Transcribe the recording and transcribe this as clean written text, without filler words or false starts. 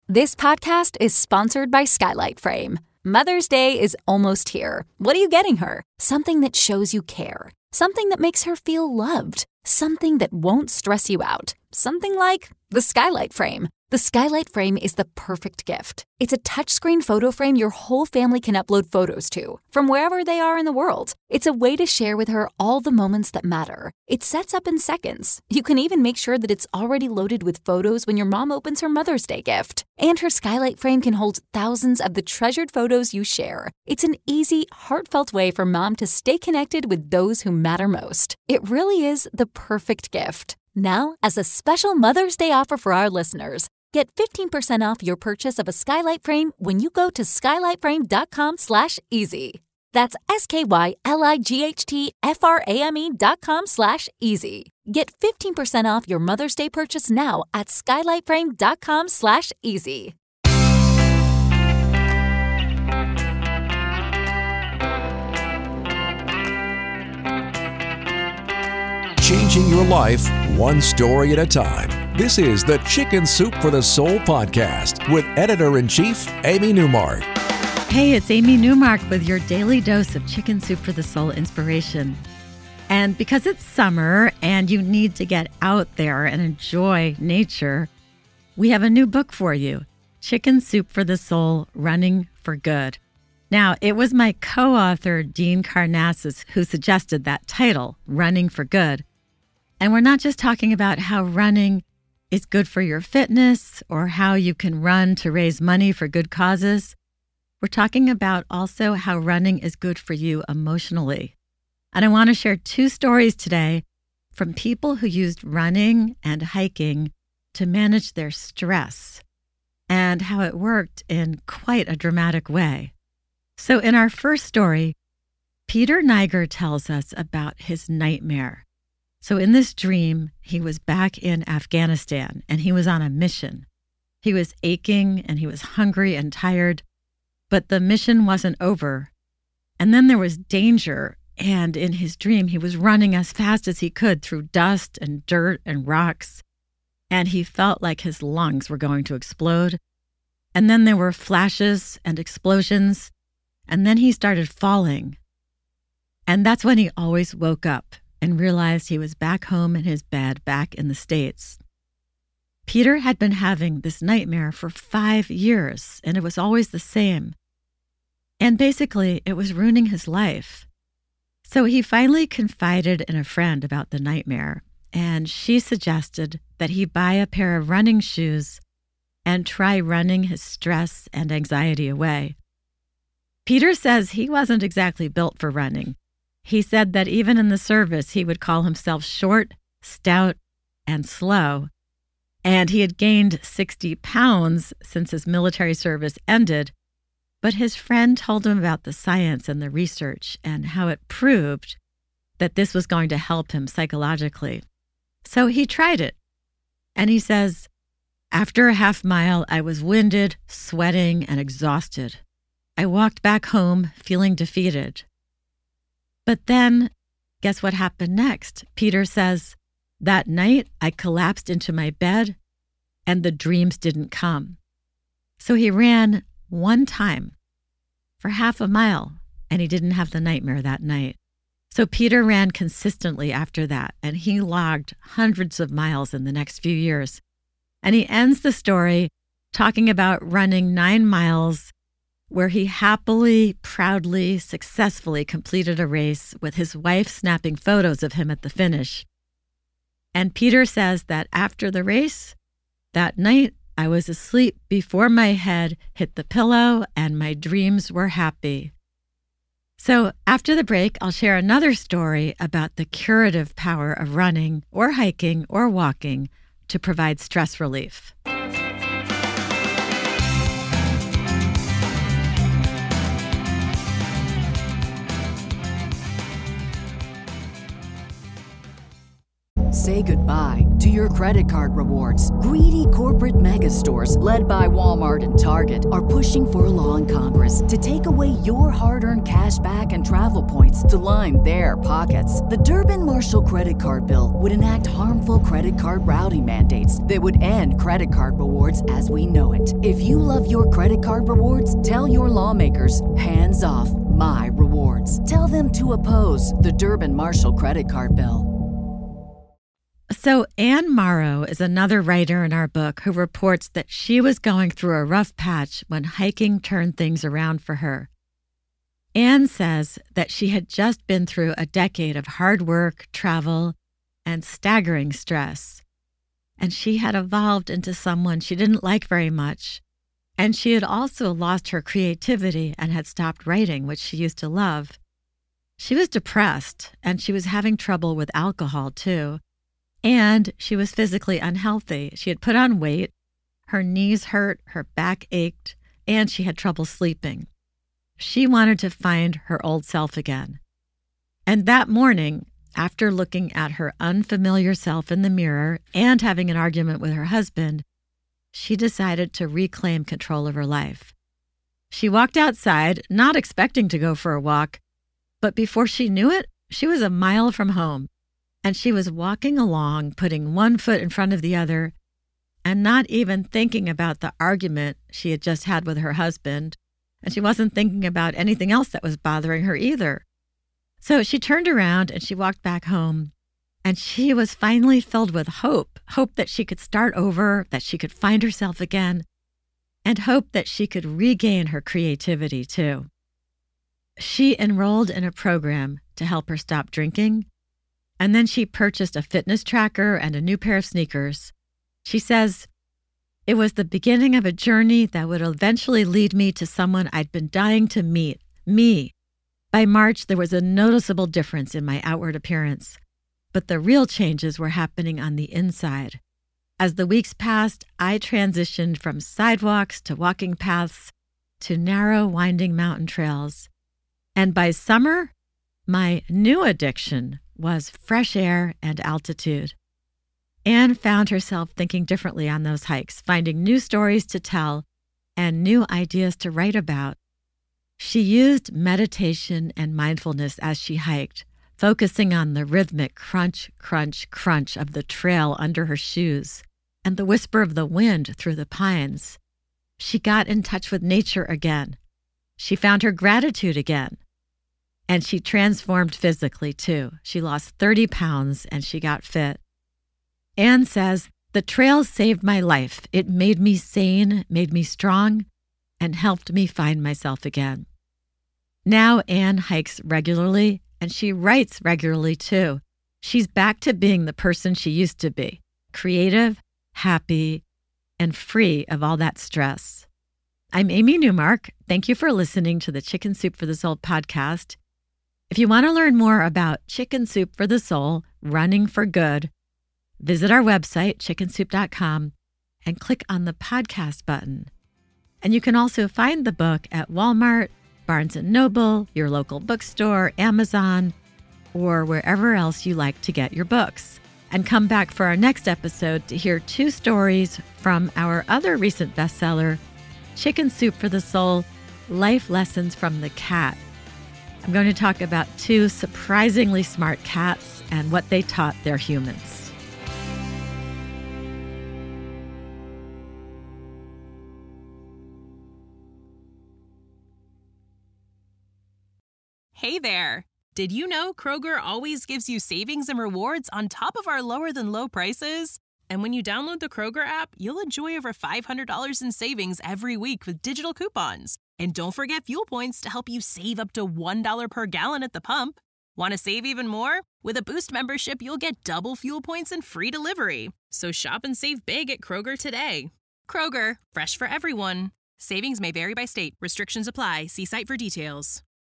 This podcast is sponsored by Skylight Frame. Mother's Day is almost here. What are you getting her? Something that shows you care. Something that makes her feel loved. Something that won't stress you out. Something like the Skylight Frame. The Skylight Frame is the perfect gift. It's a touchscreen photo frame your whole family can upload photos to, from wherever they are in the world. It's a way to share with her all the moments that matter. It sets up in seconds. You can even make sure that it's already loaded with photos when your mom opens her Mother's Day gift. And her Skylight Frame can hold thousands of the treasured photos you share. It's an easy, heartfelt way for mom to stay connected with those who matter most. It really is the perfect gift. Now, as a special Mother's Day offer for our listeners, get 15% off your purchase of a Skylight Frame when you go to skylightframe.com/easy. That's SKYLIGHTFRAME.com/easy. Get 15% off your Mother's Day purchase now at skylightframe.com/easy. Changing your life one story at a time. This is the Chicken Soup for the Soul podcast with Editor-in-Chief Amy Newmark. Hey, it's Amy Newmark with your daily dose of Chicken Soup for the Soul inspiration. And because it's summer and you need to get out there and enjoy nature, we have a new book for you, Chicken Soup for the Soul, Running for Good. Now, it was my co-author, Dean Karnazes, who suggested that title, Running for Good. And we're not just talking about how running is good for your fitness or how you can run to raise money for good causes. We're talking about also how running is good for you emotionally. And I want to share two stories today from people who used running and hiking to manage their stress and how it worked in quite a dramatic way. So in our first story, Peter Niger tells us about his nightmare. So in this dream, he was back in Afghanistan and he was on a mission. He was aching and he was hungry and tired, but the mission wasn't over. And then there was danger. And in his dream, he was running as fast as he could through dust and dirt and rocks. And he felt like his lungs were going to explode. And then there were flashes and explosions. And then he started falling. And that's when he always woke up and realized he was back home in his bed, back in the States. Peter had been having this nightmare for 5 years, and it was always the same. And basically, it was ruining his life. So he finally confided in a friend about the nightmare, and she suggested that he buy a pair of running shoes and try running his stress and anxiety away. Peter says he wasn't exactly built for running. He said that even in the service, he would call himself short, stout, and slow. And he had gained 60 pounds since his military service ended. But his friend told him about the science and the research and how it proved that this was going to help him psychologically. So he tried it. And he says, after a half mile, I was winded, sweating, and exhausted. I walked back home feeling defeated. But then, guess what happened next? Peter says, that night I collapsed into my bed and the dreams didn't come. So he ran one time for half a mile and he didn't have the nightmare that night. So Peter ran consistently after that and he logged hundreds of miles in the next few years. And he ends the story talking about running 9 miles where he happily, proudly, successfully completed a race with his wife snapping photos of him at the finish. And Peter says that after the race, that night, I was asleep before my head hit the pillow and my dreams were happy. So after the break, I'll share another story about the curative power of running or hiking or walking to provide stress relief. Say goodbye to your credit card rewards. Greedy corporate mega stores, led by Walmart and Target, are pushing for a law in Congress to take away your hard-earned cash back and travel points to line their pockets. The Durbin-Marshall credit card bill would enact harmful credit card routing mandates that would end credit card rewards as we know it. If you love your credit card rewards, tell your lawmakers, hands off my rewards. Tell them to oppose the Durbin-Marshall credit card bill. So Anne Morrow is another writer in our book who reports that she was going through a rough patch when hiking turned things around for her. Anne says that she had just been through a decade of hard work, travel, and staggering stress. And she had evolved into someone she didn't like very much. And she had also lost her creativity and had stopped writing, which she used to love. She was depressed, and she was having trouble with alcohol, too. And she was physically unhealthy. She had put on weight, her knees hurt, her back ached, and she had trouble sleeping. She wanted to find her old self again. And that morning, after looking at her unfamiliar self in the mirror and having an argument with her husband, she decided to reclaim control of her life. She walked outside, not expecting to go for a walk, but before she knew it, she was a mile from home. And she was walking along, putting one foot in front of the other, and not even thinking about the argument she had just had with her husband. And she wasn't thinking about anything else that was bothering her either. So she turned around and she walked back home. And she was finally filled with hope that she could start over, that she could find herself again, and hope that she could regain her creativity too. She enrolled in a program to help her stop drinking. And then she purchased a fitness tracker and a new pair of sneakers. She says, "It was the beginning of a journey that would eventually lead me to someone I'd been dying to meet, me." By March, there was a noticeable difference in my outward appearance, but the real changes were happening on the inside. As the weeks passed, I transitioned from sidewalks to walking paths to narrow, winding mountain trails. And by summer, my new addiction was fresh air and altitude. Anne found herself thinking differently on those hikes, finding new stories to tell and new ideas to write about. She used meditation and mindfulness as she hiked, focusing on the rhythmic crunch, crunch, crunch of the trail under her shoes and the whisper of the wind through the pines. She got in touch with nature again. She found her gratitude again. And she transformed physically, too. She lost 30 pounds and she got fit. Anne says, "The trail saved my life. It made me sane, made me strong, and helped me find myself again." Now Anne hikes regularly and she writes regularly, too. She's back to being the person she used to be, creative, happy, and free of all that stress. I'm Amy Newmark. Thank you for listening to the Chicken Soup for the Soul podcast. If you want to learn more about Chicken Soup for the Soul, running for good, visit our website, chickensoup.com, and click on the podcast button. And you can also find the book at Walmart, Barnes & Noble, your local bookstore, Amazon, or wherever else you like to get your books. And come back for our next episode to hear 2 stories from our other recent bestseller, Chicken Soup for the Soul, Life Lessons from the Cat. I'm going to talk about 2 surprisingly smart cats and what they taught their humans. Hey there! Did you know Kroger always gives you savings and rewards on top of our lower-than-low prices? And when you download the Kroger app, you'll enjoy over $500 in savings every week with digital coupons. And don't forget fuel points to help you save up to $1 per gallon at the pump. Want to save even more? With a Boost membership, you'll get double fuel points and free delivery. So shop and save big at Kroger today. Kroger, fresh for everyone. Savings may vary by state. Restrictions apply. See site for details.